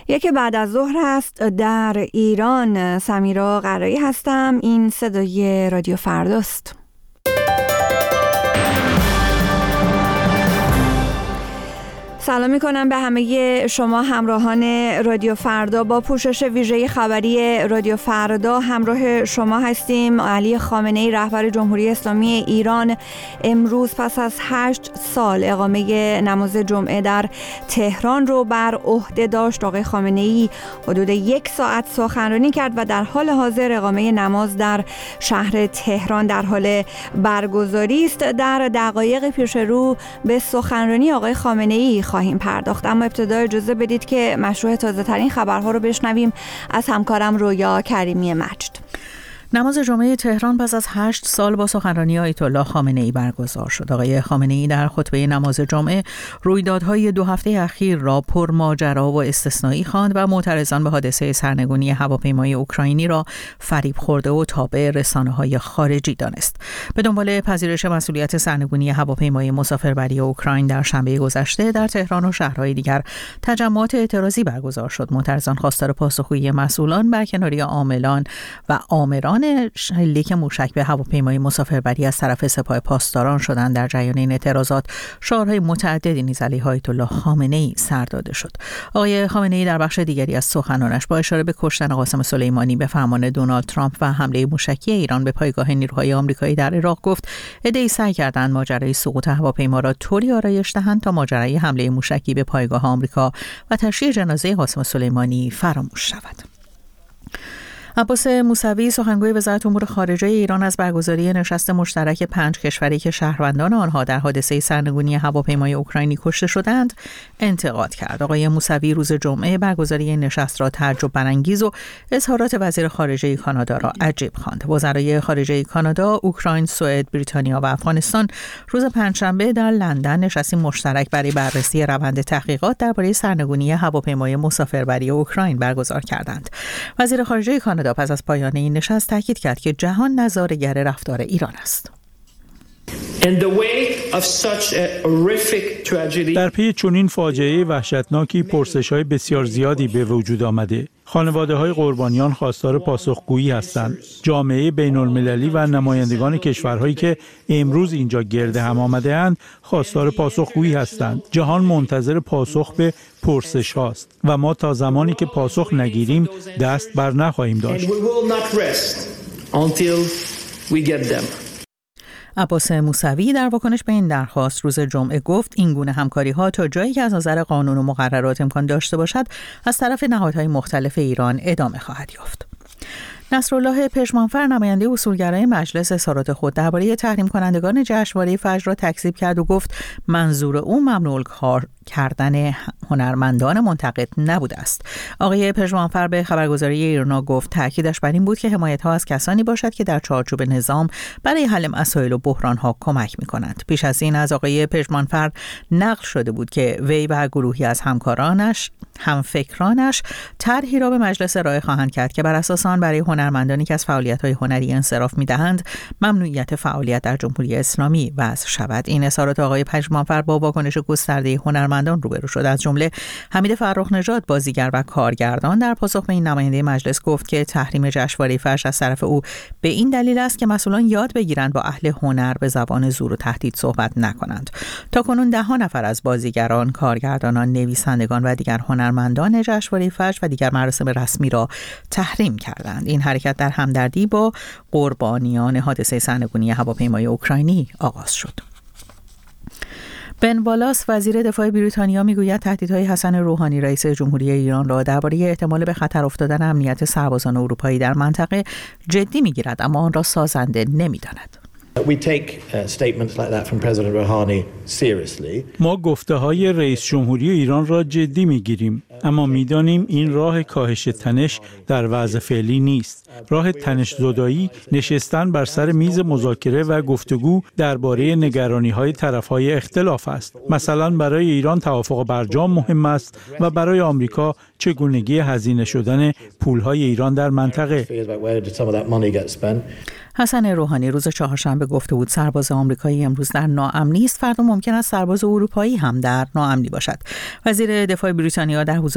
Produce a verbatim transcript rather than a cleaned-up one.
یکی بعد از ظهر است در ایران. سمیرا قرایی هستم. این صدای رادیو فرداست. سلام میکنم به همه شما همراهان رادیو فردا. با پوشش ویژه خبری رادیو فردا همراه شما هستیم. علی خامنه‌ای رهبر جمهوری اسلامی ایران امروز پس از هشت سال اقامه نماز جمعه در تهران رو بر عهده داشت. آقای خامنه‌ای حدود یک ساعت سخنرانی کرد و در حال حاضر اقامه نماز در شهر تهران در حال برگزاری است. در دقایق پیش رو به سخنرانی آقای خامنه‌ای خواهیم پرداخت، اما ابتدا اجازه بدید که مشروع تازه ترین خبرها رو بشنویم از همکارم رویا کریمی مجد. نماز جمعه تهران پس از هشت سال با سخنرانی آیت الله خامنه‌ای برگزار شد. آقای خامنه‌ای در خطبه نماز جمعه رویدادهای دو هفته اخیر را پر ماجرا و استثنایی خواند و معترضان به حادثه سرنگونی هواپیمای اوکراینی را فریب خورده و تابع رسانه‌های خارجی دانست. به دنبال پذیرش مسئولیت سرنگونی هواپیمای مسافربری اوکراین در شنبه گذشته در تهران و شهرهای دیگر تجمعات اعتراضی برگزار شد. معترضان خواستار پاسخگویی مسئولان برکناری عاملان و آمران شلیک موشک به هواپیمای مسافربری از طرف سپاه پاسداران شدند. در جریان این اعتراضات شعارهای متعددی نیز علیه آیت الله خامنه‌ای سر داده شد. آقای خامنه‌ای در بخش دیگری از سخنانش با اشاره به کشتن قاسم سلیمانی به فرمان دونالد ترامپ و حمله موشکی ایران به پایگاه نیروهای آمریکایی در عراق گفت عده‌ای سعی کردند ماجرای سقوط هواپیما را طوری آرایش دهند تا ماجرای حمله موشکی به پایگاه آمریکا و تشییع جنازه قاسم سلیمانی فراموش شود. عباس موسوی سخنگوی وزارت امور خارجه ایران از برگزاری نشست مشترک پنج کشوری که شهروندان آنها در حادثه سرنگونی هواپیمای اوکراینی کشته شدند انتقاد کرد. آقای موسوی روز جمعه برگزاری نشست را تعجب برانگیز و اظهارات وزیر خارجه کانادا را عجیب خواند. وزرای خارجه کانادا، اوکراین، سوئد، بریتانیا و افغانستان روز پنجشنبه در لندن نشستی مشترک برای بررسی روند تحقیقات درباره سرنگونی هواپیمای مسافربری اوکراین برگزار کردند. وزیر خارجه کانادا پس از پایان این نشست تاکید کرد که جهان نظاره‌گر رفتار ایران است. در پی چنین فاجعه وحشتناکی پرسش‌های بسیار زیادی به وجود آمده. خانواده‌های قربانیان خواستار پاسخگویی هستند. جامعه بین‌المللی و نمایندگان کشورهایی که امروز اینجا گرد هم آمده‌اند خواستار پاسخگویی هستند. جهان منتظر پاسخ به پرسش هاست و ما تا زمانی که پاسخ نگیریم دست بر نخواهیم داشت. عباس موسوی در واکنش به این درخواست روز جمعه گفت این گونه همکاری‌ها تا جایی که از نظر قانون و مقررات امکان داشته باشد از طرف نهادهای مختلف ایران ادامه خواهد یافت. نصرالله پژمانفر نماینده اصولگرای مجلس اظهارات خود درباره تحریم کنندگان جشنواره فجر را تکذیب کرد و گفت منظور او ممنوع کار کردن هنرمندان منتقد نبوده است. آقای پژمانفر به خبرگزاری ایرنا گفت تاکیدش بر این بود که حمایت‌ها از کسانی باشد که در چارچوب نظام برای حل مسائل و بحران‌ها کمک می‌کنند. پیش از این از آقای پژمانفر نقل شده بود که وی و گروهی از همکارانش همفکرانش طرحی را به مجلس ارائه خواهند کرد که بر اساس آن برای هنرمندانی که از فعالیت‌های هنری انصراف می‌دهند ممنوعیت فعالیت در جمهوری اسلامی وضع شود. این اظهارات آقای پژمانفر با واکنش گسترده هنرمندان روبرو شد. از جمله حمید فرخ نژاد بازیگر و کارگردان در پاسخ به این نماینده مجلس گفت که تحریم جشنواره فجر از طرف او به این دلیل است که مسئولان یاد بگیرند با اهل هنر به زبان زور و تهدید صحبت نکنند. تاکنون ده ها نفر از بازیگران، کارگردانان، نویسندگان و دیگر هنرمندان جشنواره فجر و دیگر مراسم رسمی را تحریم کردند. این حرکت در همدردی با قربانیان حادثه سرنگونی هواپیمای اوکراینی آغاز شد. بن والاس وزیر دفاع بریتانیا میگوید تهدیدهای حسن روحانی رئیس جمهوری ایران را درباره احتمال به خطر افتادن امنیت سربازان اروپایی در منطقه جدی میگیرد، اما آن را سازنده نمیداند. ما گفته‌های رئیس جمهوری ایران را جدی می‌گیریم، اما می‌دانیم این راه کاهش تنش در وضع فعلی نیست. راه تنش زدایی نشستن بر سر میز مذاکره و گفتگو درباره نگرانی‌های طرف‌های اختلاف است. مثلا برای ایران توافق برجام مهم است و برای آمریکا چگونگی هزینه شدن پول‌های ایران در منطقه. حسن روحانی روز چهارشنبه گفته بود سرباز آمریکایی امروز در ناامنی است، فردا ممکن است سرباز اروپایی هم در ناامنی باشد. وزیر دفاع بریتانیا در حضور